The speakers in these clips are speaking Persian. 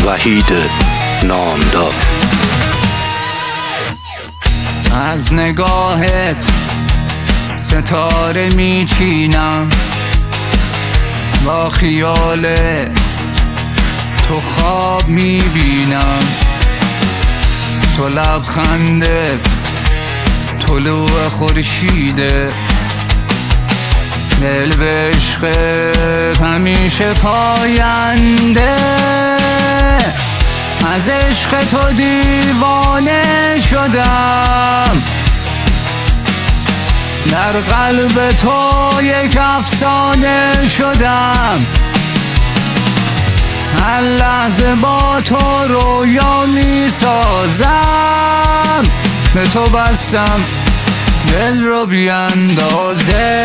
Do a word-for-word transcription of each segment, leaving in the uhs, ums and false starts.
وحید نامدار. از نگاهت ستاره میچینم، با خیال تو خواب میبینم. تو لبخندت طلوع خورشیده، دل به عشقت همیشه پاینده. از عشق تو دیوانه شدم، در قلب تو یک افسانه شدم. هر لحظه با تو رویا می سازم، به تو بستم دل رو بی اندازه.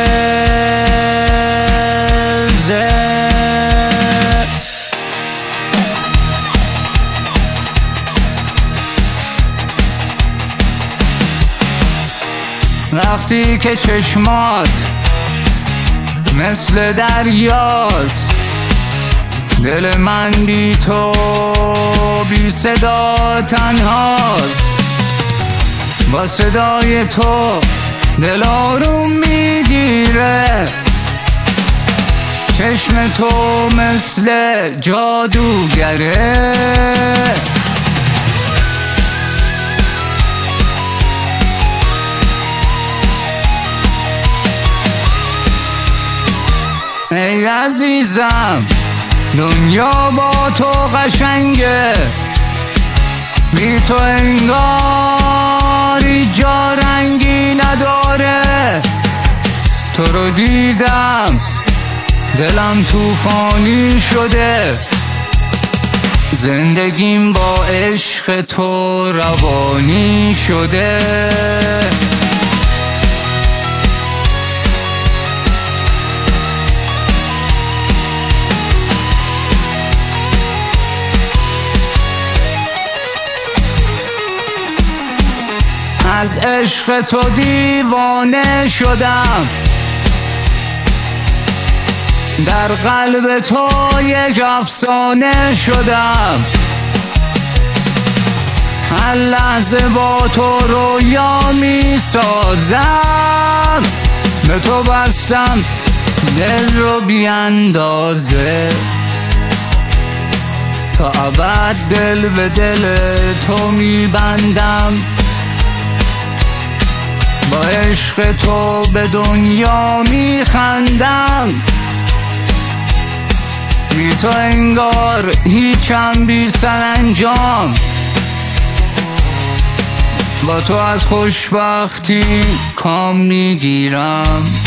وقتی که چشمات مثل دریاست، دل من بی تو بی صدا تنهاست. با صدای تو دل آروم میگیره، چشم تو مثل جادوگره. ای عزیزم دنیا با تو قشنگه، بی تو انگاری جا رنگی نداره. تو رو دیدم دلم توفانی شده، زندگیم با عشق تو روانی شده. از عشق تو دیوانه شدم، در قلب تو یک افسانه شدم. هر لحظه با تو رویا می سازم، به تو بستم دل رو بی اندازه. تا ابد دل به دل تو می بندم، با عشق تو به دنیا می خندم. بی تو انگار هیچم بی سرانجام، با تو از خوشبختی کام می گیرم.